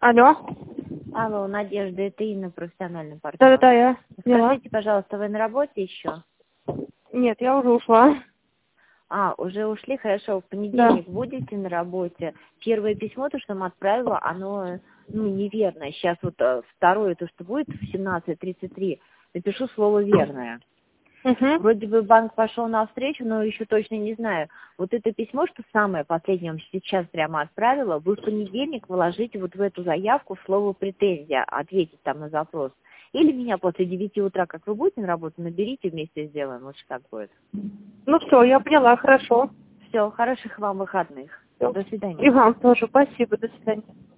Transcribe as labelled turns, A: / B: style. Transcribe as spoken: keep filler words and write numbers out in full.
A: Алло.
B: Алло, Надежда, это Инна, профессиональный партнер.
A: Да-да-да, я поняла.
B: Скажите, пожалуйста, вы на работе еще?
A: Нет, я уже ушла.
B: А, уже ушли? Хорошо. В понедельник
A: Да.
B: будете на работе? Первое письмо, то, что нам отправила, оно, ну, неверное. Сейчас вот э, второе, то, что будет в семнадцать тридцать три, напишу слово «верное».
A: Угу.
B: Вроде бы банк пошел навстречу, но еще точно не знаю. Вот это письмо, что самое последнее, вам сейчас прямо отправила, вы в понедельник вложите вот в эту заявку слово «претензия», ответить там на запрос. Или меня после девяти утра, как вы будете на работу, наберите, вместе сделаем, лучше так будет.
A: Ну все, я поняла, хорошо.
B: Все, хороших вам выходных.
A: Всё.
B: До свидания.
A: И вам тоже спасибо, до свидания.